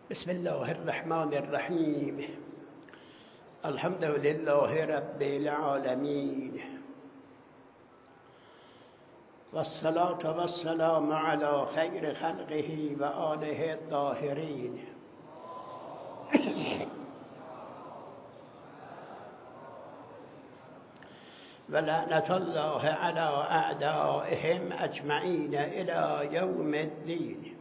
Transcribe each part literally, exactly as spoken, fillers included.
بسم الله الرحمن الرحیم. الحمد لله رب العالمین والصلاة والسلام على خیر خلقه و آله الطاهرین. و لعنت الله على اعدائهم اجمعین الى یوم الدین.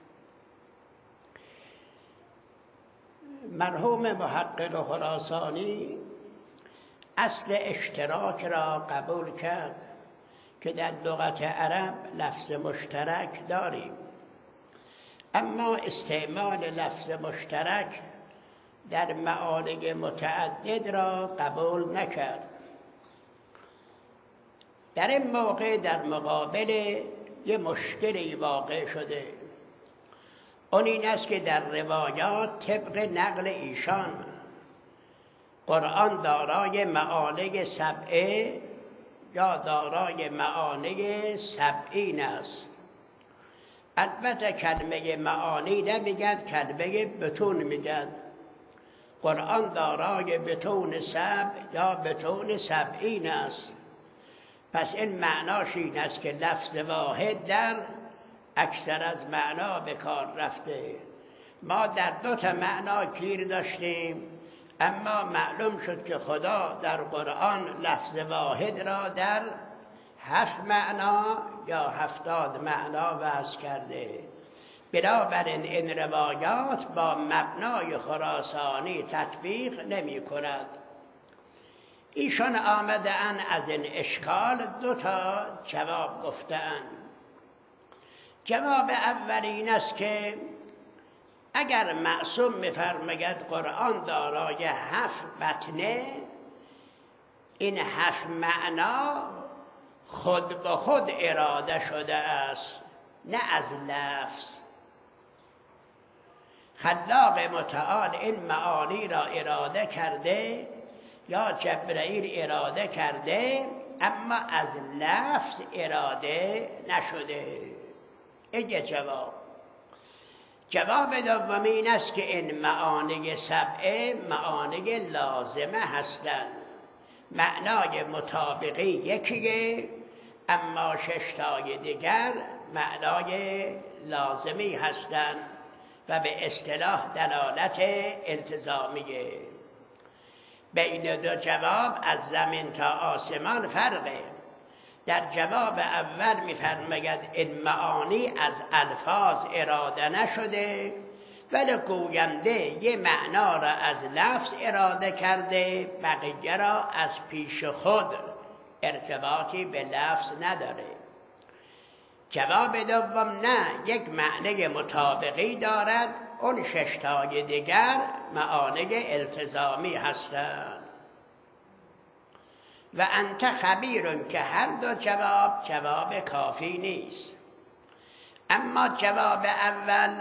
مرحوم محقق خراسانی اصل اشتراک را قبول کرد که در لغت عرب لفظ مشترک داریم، اما استعمال لفظ مشترک در معانی متعدد را قبول نکرد. در این موقع در مقابل یه مشکلی واقع شده. اون این است که در روایات طبق نقل ایشان قرآن دارای معانی سبعه یا دارای معانی سبعین است. البته کلمه معانی نمیگد، کلمه بتون میگد. قرآن دارای بتون سبع یا بتون سبعین است. پس این معناش این است که لفظ واحد در اکثر از معنا به کار رفته. ما در دو تا معنا گیر داشتیم، اما معلوم شد که خدا در قرآن لفظ واحد را در هفت معنا یا هفتاد معنا وضع کرده. بنابراین این روایات با مبنای خراسانی تطبیق نمی کند. ایشان آمده اند از این اشکال دو تا جواب گفته اند. جواب اول این است که اگر معصوم می‌فرماید قرآن دارای هفت بطنه، این هفت معنا خود به خود اراده شده است، نه از لفظ. خلاق متعال این معانی را اراده کرده یا جبرئیل اراده کرده، اما از لفظ اراده نشده. این جواب. جواب دوم این است که این معانی سبعه معانی لازمه هستند. معنای مطابقی یکیه، اما شش تای دیگر معنای لازمی هستند و به اصطلاح دلالت التزامیه. بین دو جواب از زمین تا آسمان فرقه. در جواب اول می‌فرماید این معانی از الفاظ اراده نشده، ولی گوینده یه معنا را از لفظ اراده کرده، بقیه را از پیش خود، ارتباطی به لفظ نداره. جواب دوم نه، یک معنی مطابقی دارد، اون ششتای دیگر معانی التزامی هستند. و انت خبیرون که هر دو جواب جواب کافی نیست. اما جواب اول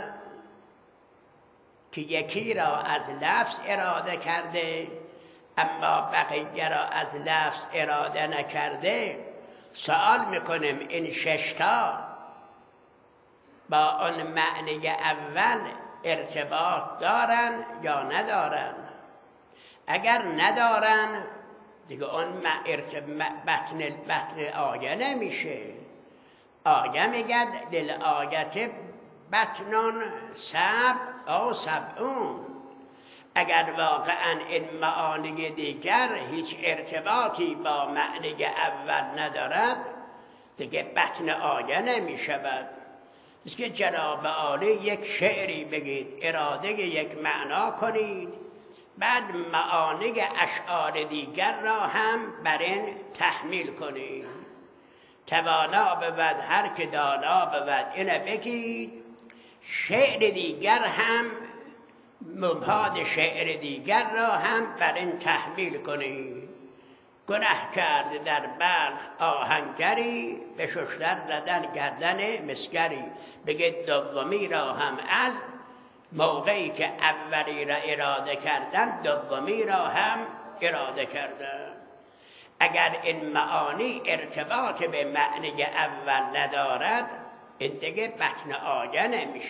که یکی را از لفظ اراده کرده اما بقیه را از لفظ اراده نکرده، سوال میکنیم این ششتا با آن معنی اول ارتباط دارن یا ندارن؟ اگر ندارن دیگه اون بطن بطن آیه نمیشه. آیه میگد دل آیت بطنون سبع او سبعون. اگر واقعا این معانی دیگر هیچ ارتباطی با معنی اول ندارد، دیگه بطن آیه نمیشود. است که جناب عالی یک شعری بگید، اراده یک معنا کنید، بعد معانی اشعار دیگر را هم بر این تحمیل کنید. توانا بود هر که دانا بود، اینه بگید. شعر دیگر هم مباد شعر دیگر را هم بر این تحمیل کنید. گناه کرد در بلخ آهنگری، به ششتر زدن گردن مسگری. بگید دومی را هم از موقعی که اولی را اراده کردن، دومی را هم اراده کردن. اگر این معانی ارتباط به معنی اول ندارد، این دیگه بطن آیه نمیشه.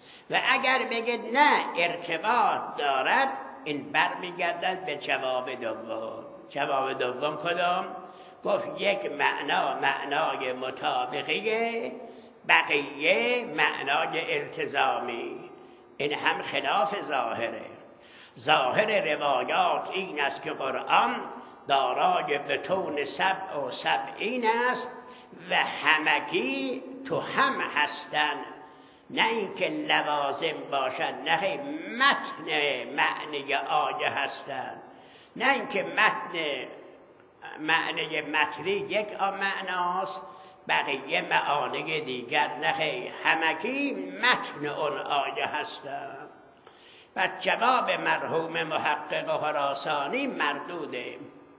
و اگر بگید نه ارتباط دارد، این برمیگردد به جواب دوم. جواب دوم کدام؟ گفت یک معنا معنای مطابقیه، بقیه معنای التزامی. این هم خلاف ظاهره. ظاهر روایات این است که قرآن دارای بطون سبع و سبعین است و همگی تو هم هستن، نه اینکه لوازم باشد، نه متن معنی آیه هستند، نه اینکه متن معنی متنی یک معناست بقیه معانی دیگر، نه همگی متن اون آیه هستند. و جواب مرحوم محقق خراسانی مردوده.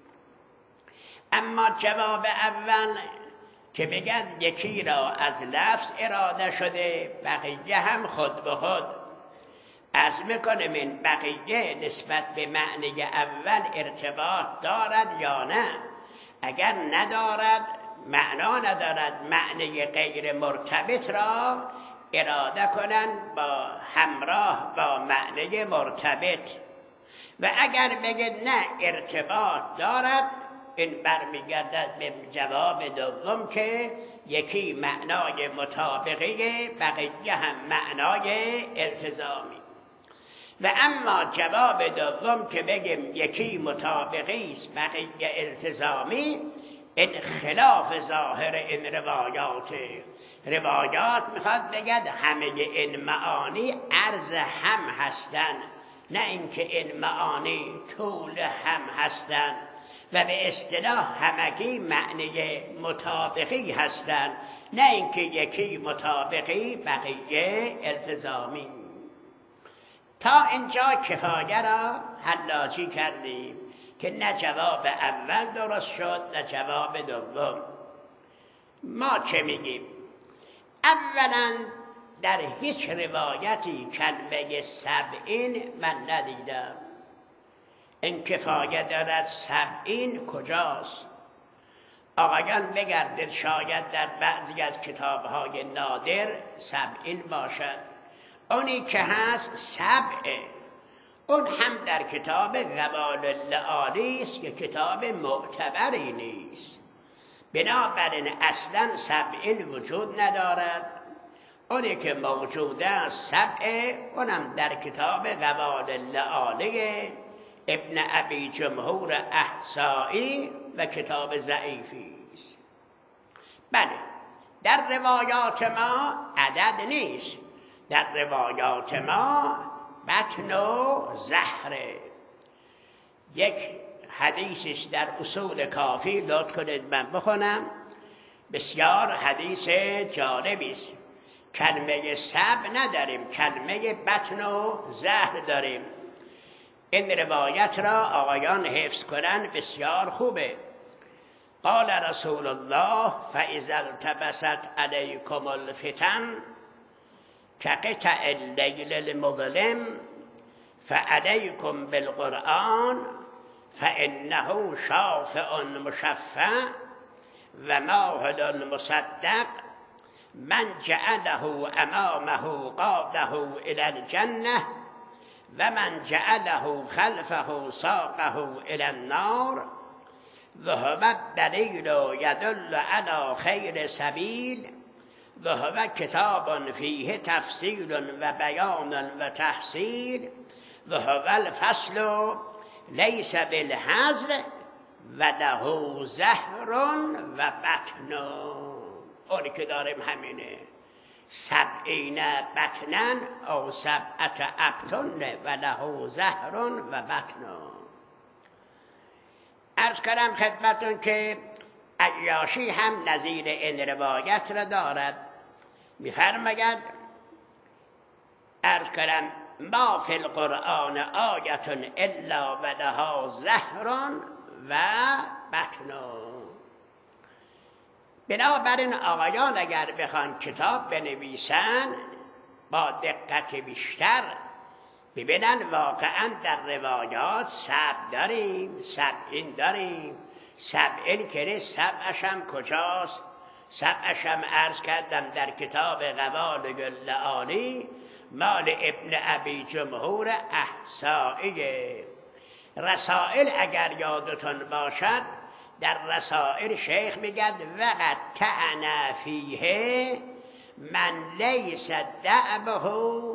اما جواب اول که بگد یکی را از لفظ اراده شده، بقیه هم خود به خود. عرض میکنم این بقیه نسبت به معنی اول ارتباط دارد یا نه؟ اگر ندارد، معنا ندارد، معنی غیر مرتبط را اراده کنند با همراه با معنی مرتبط. و اگر بگید نه ارتباط دارد، این برمیگردد به جواب دوم که یکی معنای مطابقی، بقیه هم معنای التزامی. و اما جواب دوم که بگیم یکی مطابقی است بقیه التزامی، این خلاف ظاهر این روایات. روایات میخواد بگد همه این معانی عرض هم هستن، نه اینکه این معانی طول هم هستن. و به اصطلاح همگی معنی مطابقی هستند، نه اینکه یکی مطابقی بقیه التزامی. تا اینجا کفایه را حلاجی کردیم که نه جواب اول درست شد نه جواب دوم. ما چه میگیم؟ اولا در هیچ روایتی کلمه سبعین من ندیدم. این کفایه دارد سبعین کجاست؟ آقایان بگردید، شاید در بعضی از کتابهای نادر سبعین باشد. اونی که هست سبعه، اون هم در کتاب غوال اللعالی است که کتاب معتبری نیست. بنابراین اصلا سبعین وجود ندارد. اونی که موجود است سبعه، اونم در کتاب غوال اللعالی ابن ابی جمهور احصایی و کتاب ضعیفی است. بله، در روایات ما عدد نیست، در روایات ما بطن و زهره. یک حدیثش در اصول کافی لطف کنید من بخونم، بسیار حدیث جالبی است. کلمه سبع نداریم، کلمه بطن و زهر داریم. این روایت را آقایان حفظ کنن بسیار خوبه. قال رسول الله فاذا التبست علیکم الفتن كقطع الليل المظلم فعليكم بالقرآن فإنه شافع مشفع وماهل مصدق من جعله أمامه قاده إلى الجنة ومن جعله خلفه ساقه إلى النار وهو الدليل يدل على خير سبيل وهو كتاب فيه تفصيل وبيان وتحصيل وهو الفصل ليس بالهزل وله زهر وبطن. اونی که داریم همینه، سبعین بطنن او سبعت ابطن وله زهر و بطن. عرض کردم خدمتون که عیاشی هم نظیر این روایت را دارد. می‌فرماید عرض کردم ما فی القرآن آیة الا ولها زهر و بطن. بنابراین آقایان اگر بخوان کتاب بنویسن با دقت بیشتر ببینن واقعا در روایات سبع داریم، سبعین داریم. سبعین که سبعش هم کجاست؟ سبعش هم عرض کردم در کتاب غوال اللعالی مال ابن ابی جمهور احصائیه. رسائل اگر یادتون باشد، در رسائل شیخ میگد وقد طعن فیه من لیس دعبه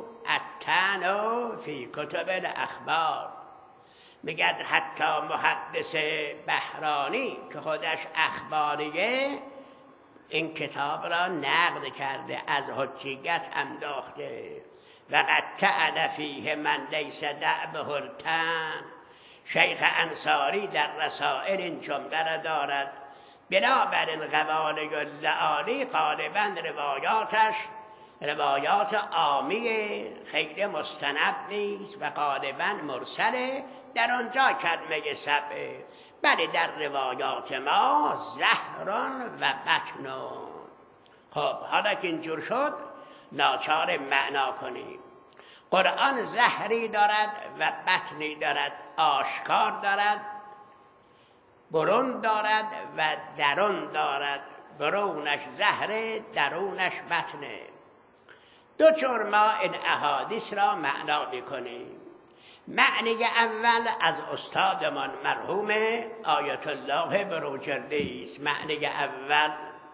الطعن فی کتب الاخبار. میگد حتی محدث بهرانی که خودش اخباریه این کتاب را نقد کرده، از حجیت انداخته. وقد طعن فیه من لیس دعبه الطعن. شیخ انصاری در رسائل این جمله را دارد. بنابراین قوانین لعالی غالبا روایاتش روایات عامیه، خیلی مستند نیست و غالبا مرسله. در آنجا کلمه سبعه، بله در روایات ما زهران و بطنون. خب حالا که اینجور شد ناچار معنا کنیم. قرآن زهری دارد و بطنی دارد، آشکار دارد، برون دارد و درون دارد. برونش زهره، درونش بطنه. دو جور ما این احادیث را معنا میکنیم. معنی اول از استادمان مرحوم آیت الله بروجردی است. معنی اول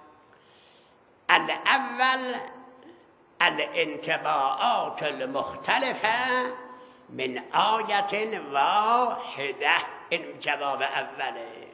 الاول الانطباعات المختلفه من آیت واحده. این جواب اوله.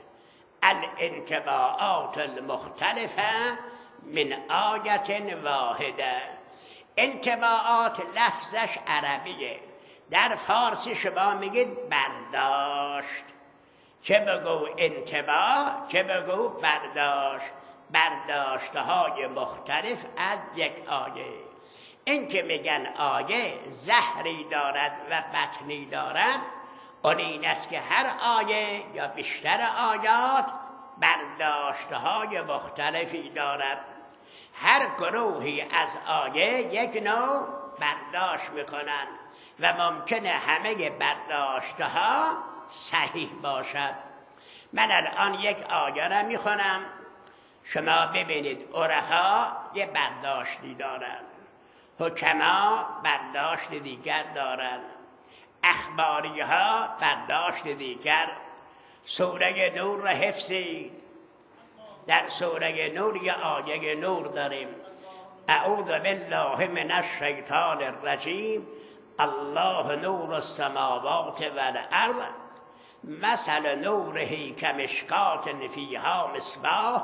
الانطباعات المختلفه من آیت واحده. انطباعات لفظش عربیه، در فارسی شما میگید برداشت. چه بگو انطباع، چه بگو برداشت. برداشته های مختلف از یک آیه. این که میگن آیه زهری دارد و بطنی دارد، اون این است که هر آیه یا بیشتر آیات برداشته های مختلفی دارد. هر گروهی از آیه یک نوع برداشت میکنن و ممکنه همه برداشته ها صحیح باشد. من الان یک آیه را میخونم، شما ببینید عرفا یه برداشتی دارن، حکما برداشت دیگر دارن، اخباری ها برداشت دیگر. سوره نور را حفظید. در سوره نور یه آیه نور داریم، اعوذ بالله من الشیطان الرجیم الله نور السماوات والارض مثل نوره کمشکات فیها مصباح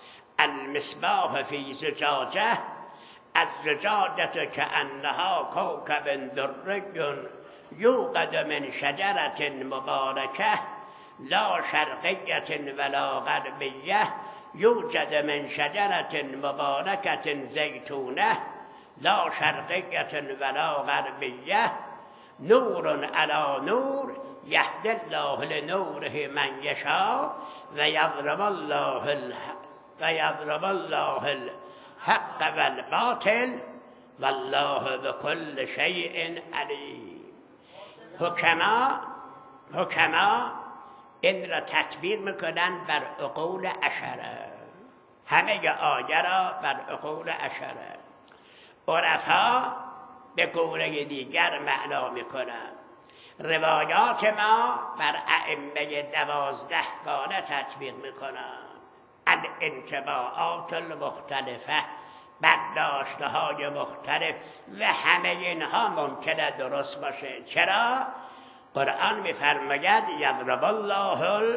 المصباح فی زجاجه الزجاجة كأنها كوكب دري يوقد من شجرة مباركة لا شرقية ولا غربية يوجد من شجرة مباركة زيتونة لا شرقية ولا غربية نور على نور يهدي الله لنوره من يشاء ويضرب الله الحق ويضرب الله الحق والباطل والله بكل شيء عليم. حکما حکما این را تطبیق میکنن بر عقول عشره، همه آیه را بر عقول عشره. عرفا به گونه دیگر معنا میکنن. روایات ما بر ائمه دوازده گانه تطبیق میکنن. الانطباعات المختلفه، برداشته های مختلف و همه اینها ممکنه درست باشه. چرا؟ قرآن میفرماید یضرب الله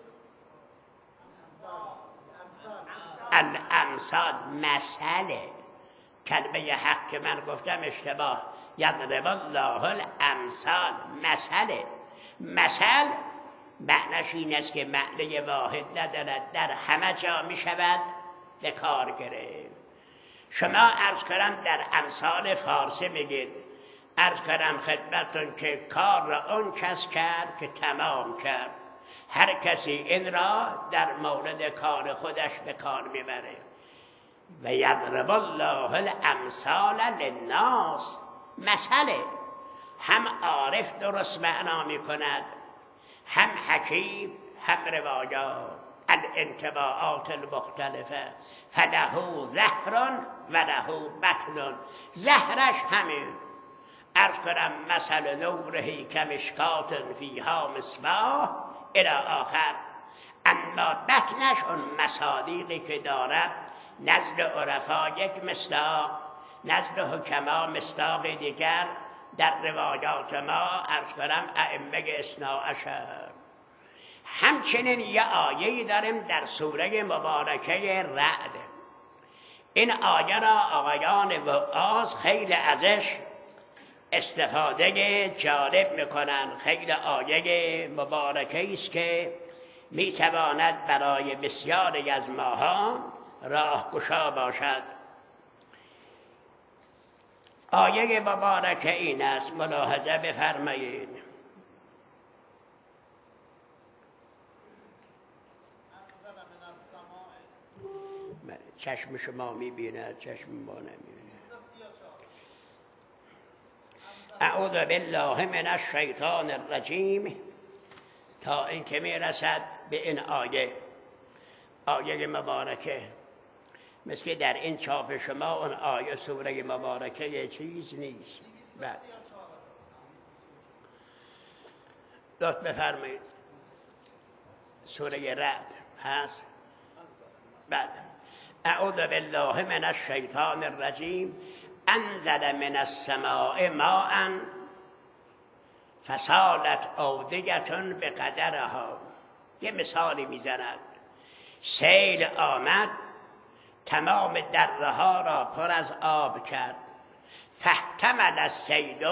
الامثال. مثله کلمه حق که من گفتم اشتباه. یضرب الله الامثال مثله. مثل معنیش این است که معنی واحد ندارد، در همه جا می شود به کار گرفت. شما عرض کردم در امثال فارسی میگید، عرض کردم خدمتتون که کار را اون کس کرد که تمام کرد. هر کسی این را در مورد کار خودش به کار میبره. و یضرب الله الامثال للناس. مثله هم عارف درست معنا میکند، هم حکیم، هم روایات. الانطباعات المختلفه فله زهر و له بطن. زهرش همین عرض کنم مثل نوره کمشکات فیها مصباح الی آخر. اما بطنش اون مصادیقی که دارد نزد عرفا یک مصداق، نزد حکما مصداق دیگر، در روایات ما عرض کنم ائمه اثنا عشر. همچنین یه آیه‌ای داریم در سوره مبارکه رعد. این آیه را آقایان وعاظ خیلی ازش استفاده جالب میکنن. خیلی آیه مبارکه است که میتواند برای بسیاری از ماها راهگشا باشد. آیه مبارکه این است، ملاحظه بفرمایید. چشم شما میبیند، چشم ما نمیبیند. اعوذ بالله من الشیطان الرجیم، تا اینکه میرسد به این آیه. آیه مبارکه مثل که در این چاپ شما اون آیه سوره مبارکه یه چیز نیست. بعد لطف بفرمایید. سوره رعد هست. بعد اعوذ بالله من الشیطان الرجیم انزل من السماء ماء فسالت اودیة بقدرها. یه مثالی میزند. سیل آمد تمام دره ها را پر از آب کرد. فاحتمل السیل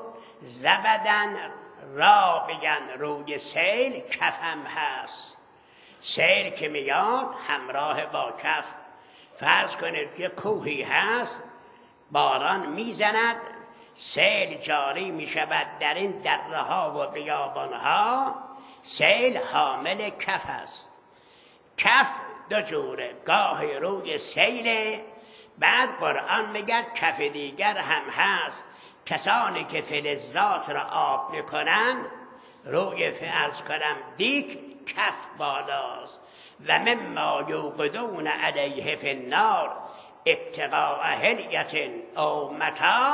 زبدن رابیا، روی سیل کفم هست. سیل که میاد همراه با کف. فرض کنید که کوهی هست، باران میزند، سیل جاری میشود در این دره ها و بیابان ها. سیل حامل کف است. کف دو جوره، گاهی روی سیله، بعد قرآن میگه کف دیگر هم هست. کسانی که فلزات را آب میکنن روی فرض کنم دیگ کف بالاست. و مما یوقدون علیه فی النار ابتغاء حلیة او متاع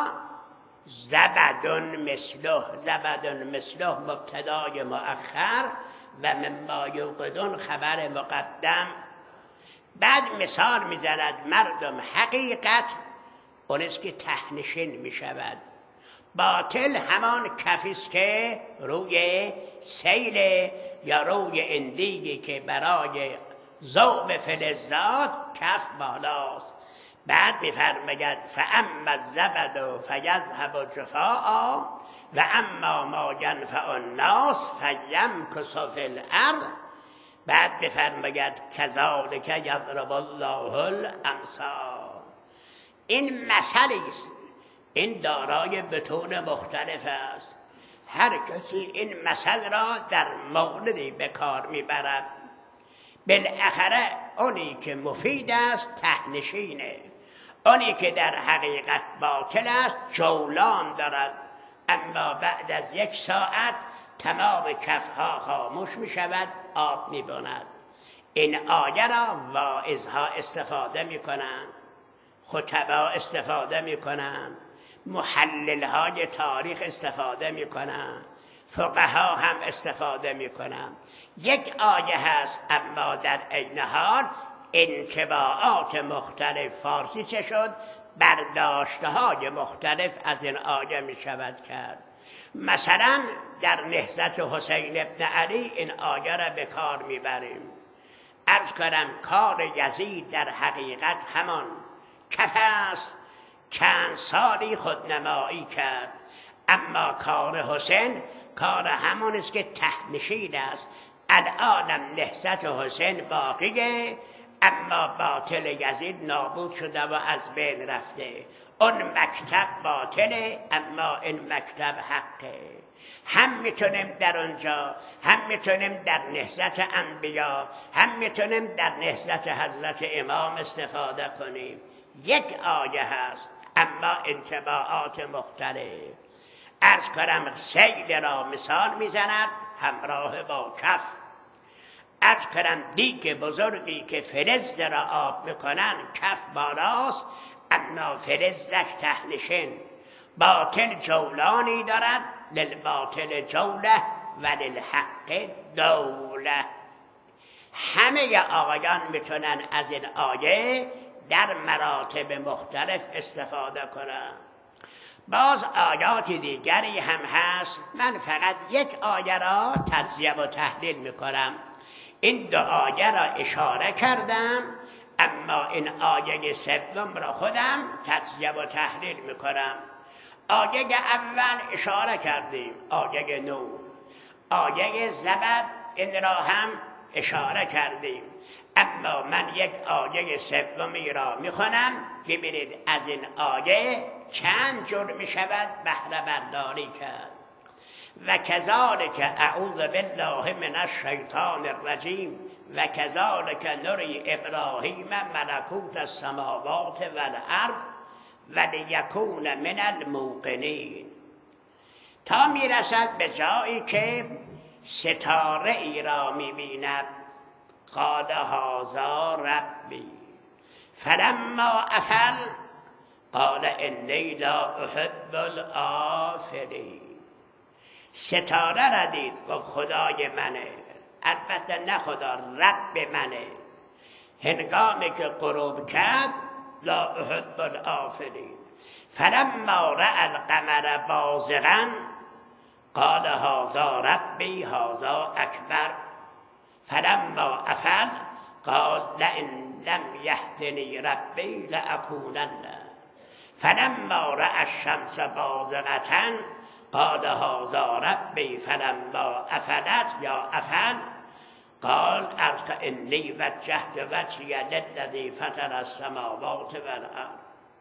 زبد مثله. زبد مثله مبتدای مؤخر و مما یوقدون خبر مقدم. بعد مثال میزند مردم. حقیقت اون است که تهنشین میشود. باطل همان کفیست که روی سیل یا روی اندیگی که برای ذوب فلزات کف بالاست. بعد میفرماید فاما الزبد فیذهب جفاء و اما ما ینفع الناس فیمکث فی الارض. بعد بفرماید کذالک یضرب الله الامثال. این مثلی است. این دارای بطون مختلف است. هر کسی این مثل را در موردی به کار میبرد. بالاخره اونی که مفید است تهنشینه. اونی که در حقیقت باطل است جولان دارد. اما بعد از یک ساعت تمام کفها خاموش می شود، آب می بند. این آیه را واعظها استفاده می کنند، خطبا استفاده می کنند، محللهای تاریخ استفاده می کنند، فقها هم استفاده می کنند. یک آیه هست اما در عین حال انطباعات مختلف، فارسی چه شد، برداشتهای مختلف از این آیه می شود کرد. مثلا در نهضت حسین ابن علی این آیه را به کار میبریم. عرض کنم کار یزید در حقیقت همان کف است. چند سالی خودنمایی کرد، اما کار حسین کار همون است که تهنشین است. الانم نهضت حسین باقیه، اما باطل یزید نابود شده و از بین رفته. اون مکتب باطله اما این مکتب حقه. هم میتونیم در اونجا، هم میتونیم در نهضت انبیا، هم میتونیم در نهضت حضرت امام استفاده کنیم. یک آیه هست اما انطباعات مختلف. عرض کنم سیل را مثال میزند همراه با کف. عرض کنم دیگ بزرگی که فلز را آب میکنن کف بالاست، اما فلزش تهنشین. باطل جولانی دارد، للباطل جوله و للحق دوله. همه آقایان میتونن از این آیه در مراتب مختلف استفاده کنن. باز آیات دیگری هم هست، من فقط یک آیه را تجزیه و تحلیل میکنم. این دو آیه را اشاره کردم، اما این آیه سوم را خودم تجزیه و تحلیل میکنم. آیه اول اشاره کردیم، آیه نو. آیه زبد این را هم اشاره کردیم، اما من یک آیه سومی را میخونم. ببینید از این آیه چند جور میشود بهره برداری کرد. و کذالک اعوذ بالله من الشیطان الرجیم و کذالک نری ابراهیم ملکوت السماوات والارض و لیکون من الموقنین، تا میرسد به جایی که ستاره ای را میبیند. قال هذا ربی فلما افل قال انی لا احب الآفلین. ستاره را دید، گفت خدای منه، البته نه خدا، رب منه. هنگامی که غروب کرد لا احب الآفلین. فلما رأى القمر بازغا قال هذا ربی هذا اکبر. فلما افل قال لئن لم یهدنی ربی لأکونن. فلما رأى الشمس بازغة قال هذا ربی فلما افلت یا افل قال انی وجهت وجهی للذی فطر السماوات والارض.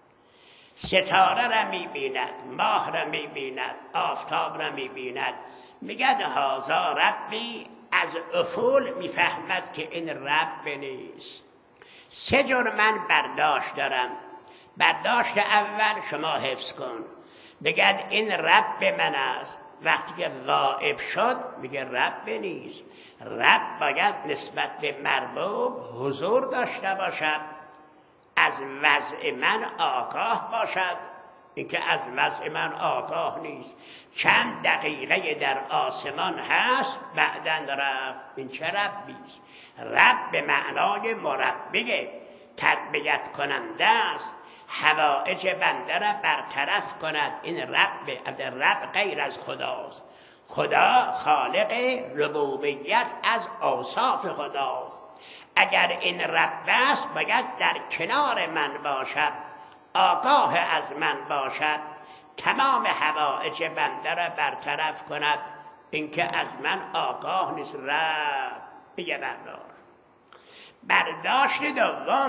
ستاره را میبیند، ماه را میبیند، آفتاب را میبیند، میگد هذا ربی. از افول میفهمد که این رب نیست. سه جور من برداشت دارم. برداشت اول شما حفظ کن، بگد این رب من است. وقتی که غائب شد میگه رب نیست. رب باید نسبت به مربوب حضور داشته باشد، از وضع من آگاه باشد. اینکه از وضع من آگاه نیست، چند دقیقه در آسمان هست بعدن رفت. این چه ربیست؟ رب به معنای مربیه، تربیت کننده است، حوائج بنده را برطرف کند. این رب، رب غیر از خداست. خدا خالق ربوبیت از اوصاف خداست. اگر این رب است باید در کنار من باشد، آگاه از من باشد، تمام حوائج بنده را برطرف کند. اینکه از من آگاه نیست، رب یه بردار. برداشت دوم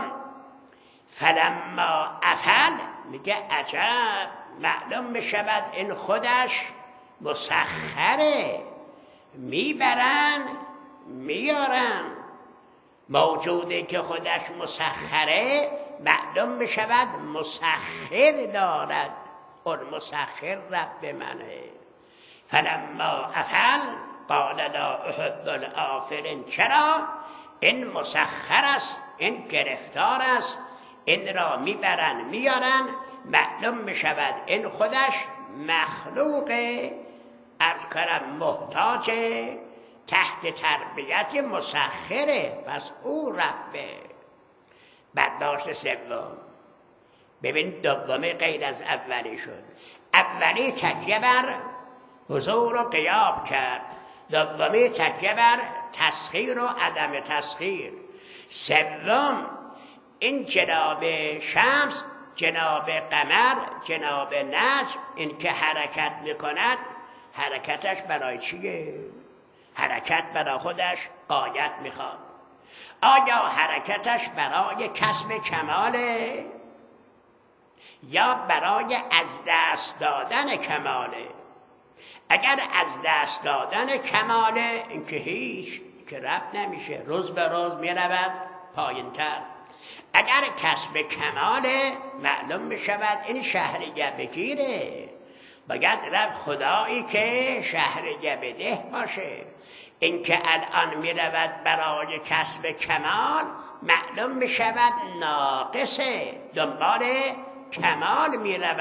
فلما افل، میگه عجب، معلوم میشود این خودش مسخره، میبرن میارن. موجودی که خودش مسخره معلوم میشود مسخر دارد. اون مسخر رب منه. فلما افل قال لا احب الآفلین. چرا؟ این مسخر است، این گرفتار است، این را میبرن میارن. معلوم میشود این خودش مخلوق از کرم محتاج تحت تربیت مسخره، پس او ربه. برداشت سوم، ببین دومی غیر از اولی شد. اولی تکیه بر حضور و غیاب کرد، دومی تکیه بر تسخیر و عدم تسخیر. سوم این جناب شمس، جناب قمر، جناب نجم، این که حرکت میکند، حرکتش برای چیه؟ حرکت برای خودش غایت میخواد. آیا حرکتش برای کسب کماله یا برای از دست دادن کماله؟ اگر از دست دادن کماله، این که هیچ، که رب نمیشه، روز به روز میرود پایین تر. اگر کسب کماله، معلوم میشود این شهریه بگیره، باید رب خدایی که شهریه بده باشه. این که الان میرود برای کسب کمال، معلوم میشود ناقصه، دنبال کمال میرود،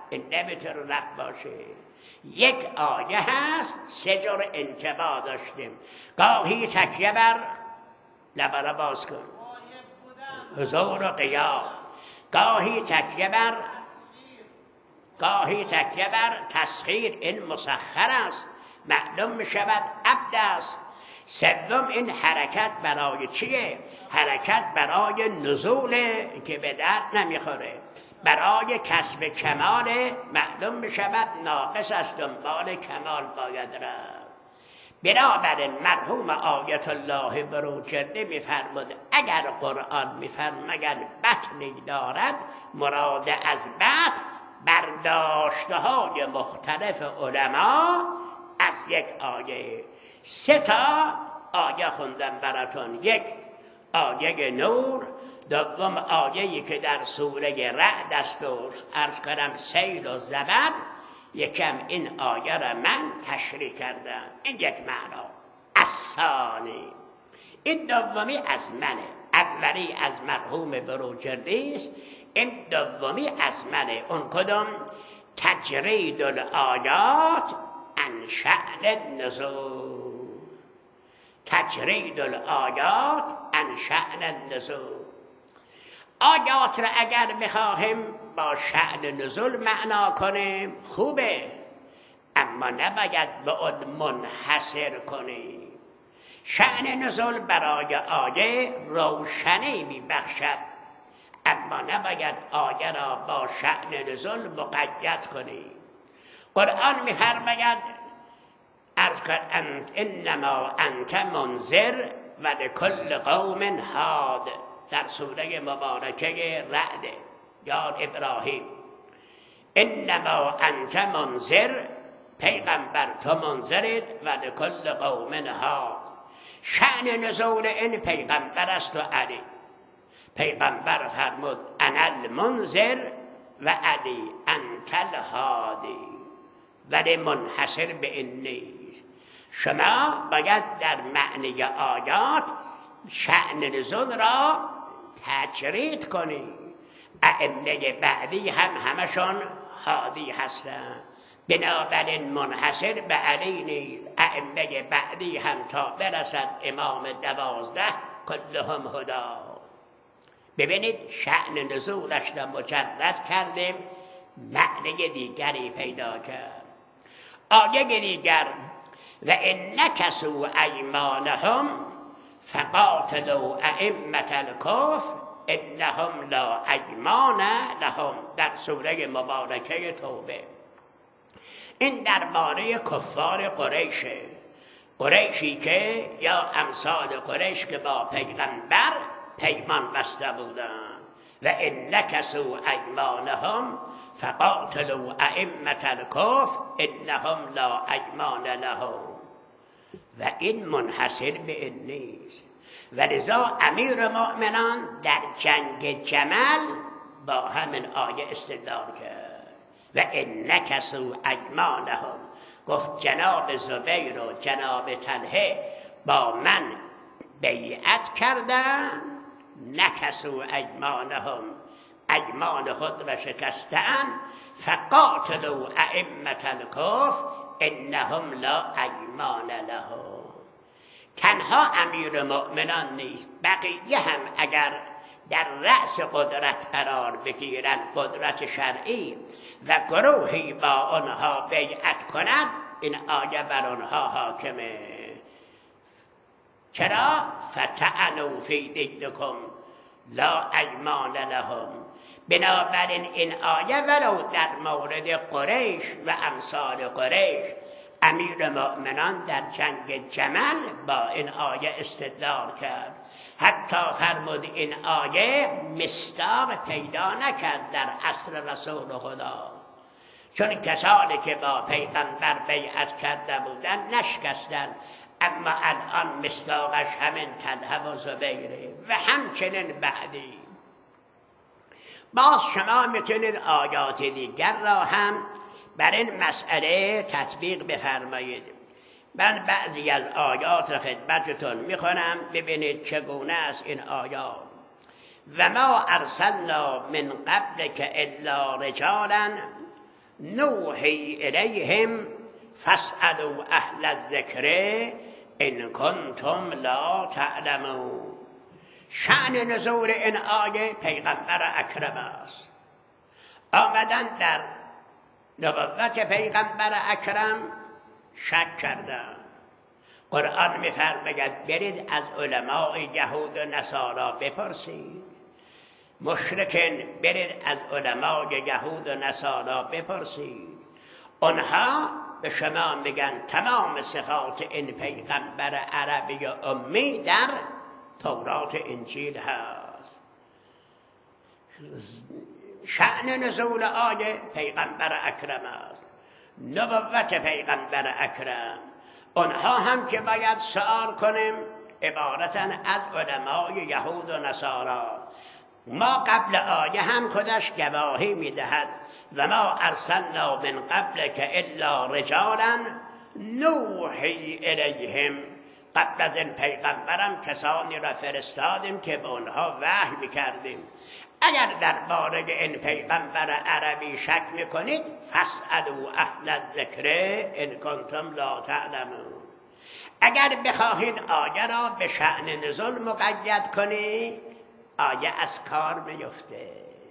این نمیتونه رب باشه. یک آیه هست سه جور انتباه داشتیم. گاهی تکیه بر لبا را باز کن حضور و قیام، گاهی تکیه بر گاهی تکیه بر تسخیر، این مسخر است معلوم می شود عبد است. سوم این حرکت برای چیه؟ حرکت برای نزوله که به درد نمیخوره، برای کسب کمال معلوم می شود ناقص است، دنبال کمال باید رفت. بنابراین مرحوم آیت الله بروجردی میفرمود اگر قرآن میفرماید بطنی دارد، مراد از بطن برداشته های مختلف علما از یک آیه. سه تا آیه خوندم براتون، یک آیه نور، دوم آیه‌ای که در سوره رعد است و عرض کردم سیل و زبد، یکم این آیه را من تشریح کردم. این یک معنا. الثانی، این دومی از منه، اولی از مرحوم بروجردی است، این دومی از منه. اون کدوم؟ تجرید الآیات عن شأن النزول، تجرید الآیات عن شأن النزول. آیات را اگر بخواهیم با شأن نزول معنا کنیم خوبه، اما نباید به اون منحصر کنیم. شأن نزول برای آیه روشنی میبخشد، اما نباید آیه را با شأن نزول مقید کنیم. قرآن میفرماید ارز کن انما انت منذر و لکل قوم هاد، در سوره مبارکه رعد یا ابراهیم. انما انت منذر، پیغمبر تو منذرید، و لکل قوم هاد. شأن نزول این پیغمبر است و علی. پیغمبر فرمود انا المنذر و علی انت الهادی، ولی منحصر به این نیست. شما باید در معنی آیات شأن نزول را تجرید کنید. ائمه بعدی هم همشون هادی هستند، بنابراین منحصر به علی نیست. ائمه بعدی هم تا برسد امام دوازده کلهم هدا. ببینید شأن نزولش را مجرد کردیم، معنی دیگری پیدا کرد. آیه دیگر و ان نکثوا ایمانهم فقاتلوا ائمة الکفر انهم لا ایمان لهم، در سوره مبارکه توبه. این درباره کفار قریشه، قریشی که یا امثال قریش که با پیغمبر پیمان بسته بودند. و ان نکثوا ایمانهم فقاتلوا ائمة الکفر انهم لا ایمان لهم، و این منحصر به این نیست. و لذا امیر مؤمنان در جنگ جمل با همین آیه استدلال کرد. و ان نکثوا ایمانهم، گفت جناب زبیر و جناب طلحه با من بیعت کردن، نکثوا ایمانهم، ایمان خود را شکستن، فقاتلوا ائمة الکفر انهم لا ایمان لهم. تنها امیر مؤمنان نیست، بقیه هم اگر در رأس قدرت قرار بگیرند، قدرت شرعی، و گروهی با آنها بیعت کند، این آیه بر آنها حاکمه. چرا؟ فتعنوا فی دینکم لا ایمان لهم. بنابراین این آیه ولو در مورد قریش و امثال قریش، امیر مؤمنان در جنگ جمل با این آیه استدلال کرد. حتی فرمود این آیه مصداق پیدا نکرد در عصر رسول خدا، چون کسانی که با پیغمبر بیعت کرده بودن نشکستن، اما الان مصداقش همین طلحه و زبیره و همچنین بعدی. باز شما میتونید آیات دیگر را هم بر این مسئله تطبیق بفرمایید. من بعضی از آیات را خدمتتون میخونم، ببینید چگونه است این آیات. و ما ارسلنا من قبلک الا رجالا نوحی الیهم فاسألوا اهل الذکر ان کنتم لا تعلمون. شأن نزول این آیه پیغمبر اکرم است. آمدن در نبوت پیغمبر اکرم شک کردن. قرآن می‌فرماید برید از علماء یهود و نصارا بپرسید. مشرکین برید از علماء یهود و نصارا بپرسید. آنها به شما میگن تمام صفات این پیغمبر عربی امی در تورات انجیل هست. شأن نزول آیه پیغمبر اکرم است، نبوت پیغمبر اکرم. آنها هم که باید سؤال کنیم عبارتن از علمای یهود و نصارا. ما قبل آیه هم خودش گواهی میدهد و ما ارسلنا من قبل که الا رجالا نوحی الیهم. قبل از این پیغمبرم کسانی را فرستادیم که به آنها وحی میکردیم. اگر درباره این پیغمبر عربی شک میکنید فاسألوا اهل الذکر ان کنتم لا تعلمون. اگر بخواهید آیه را به شأن نزول مقید کنید آیه از کار میفته.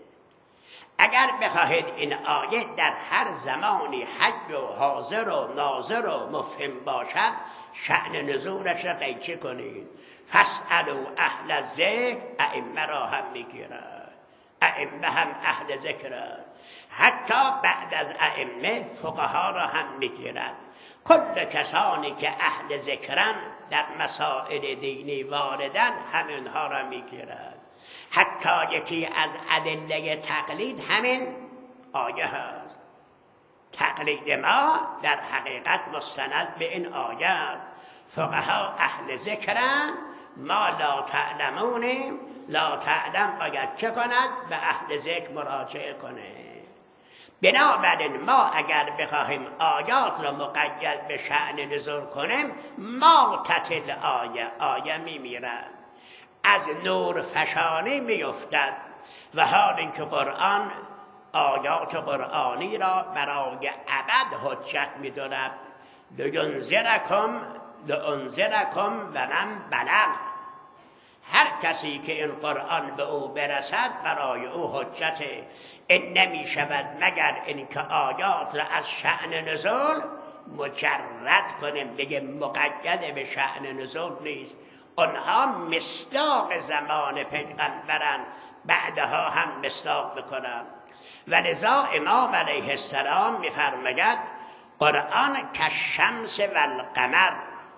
اگر بخواهید این آیه در هر زمانی حی و حاضر و ناظر و مفهم باشد شأن نزولش را قیچی کنید. فاسألوا اهل الذکر، ائمه را هم میگیرد، ائمه هم اهل ذکرند. حتی بعد از ائمه فقها را هم میگیرد. کل کسانی که اهل ذکرند در مسائل دینی واردن همینها را میگیرد. حتی یکی از ادله تقلید همین آیه هست. تقلید ما در حقیقت مستند به این آیه است. فقها اهل ذکرند، ما لا تعلمونیم. لا تعلم باید چه کند؟ به اهل ذکر مراجعه کنه. بنابراین ما اگر بخواهیم آیات را مقید به شأن نزول کنیم ما تتل آیه آیه میمیرد، از نور فشانی میافتد. و حال اینکه قرآن آیات قرآنی را برای ابد حجت میداند. لینذرکم لانذرکم و من بلغ. هر کسی که این قرآن به او برسد برای او حجته. این نمی شود مگر اینکه آیات را از شأن نزول مجرد کنیم، بگه مقید به شأن نزول نیست. آنها مصداق زمان پیغمبرن، بعدها هم مصداق بکنن. و لذا امام علیه السلام میفرماید قرآن کالشمس و القمر.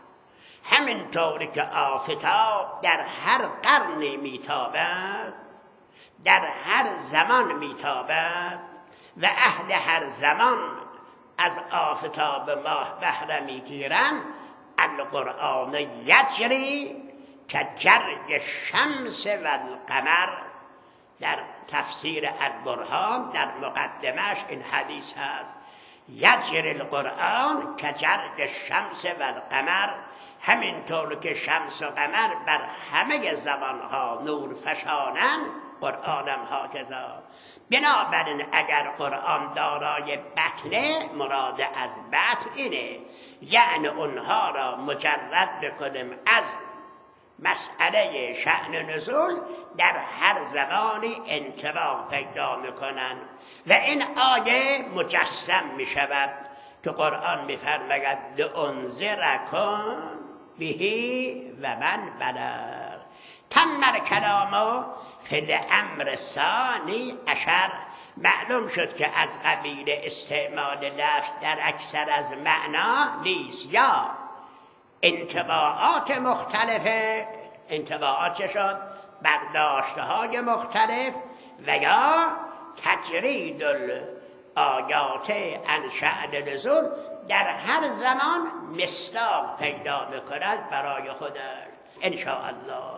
همینطوری که آفتاب در هر قرنی میتابد، در هر زمان میتابد و اهل هر زمان از آفتاب ماه بهره میگیرن، القرآن یجری که جری الشمس و القمر. در تفسیر البرهان در مقدمش این حدیث هست، یجری القرآن که جری الشمس و القمر. همینطور که شمس و قمر بر همه زبانها نور فشانن، قرآنم هاکذا. بنابراین اگر قرآن دارای بطنه، مراد از بطن اینه، یعنی اونها را مجرد بکنیم از مسئله شأن نزول، در هر زمانی انطباق پیدا میکنن و این آیه مجسم میشود که قرآن میفرماید لانذرکم بهی و من بلغ. تم الکلام فی الامر ثانی عشر. معلوم شد که از قبیل استعمال لفظ در اکثر از معنا نیست، یا انطباعات مختلفه، انطباعات چه شد؟ برداشته های مختلف، و یا تجرید آیات عن شأن نزول در هر زمان مصداق پیدا میکند برای خودش. ان شاء الله.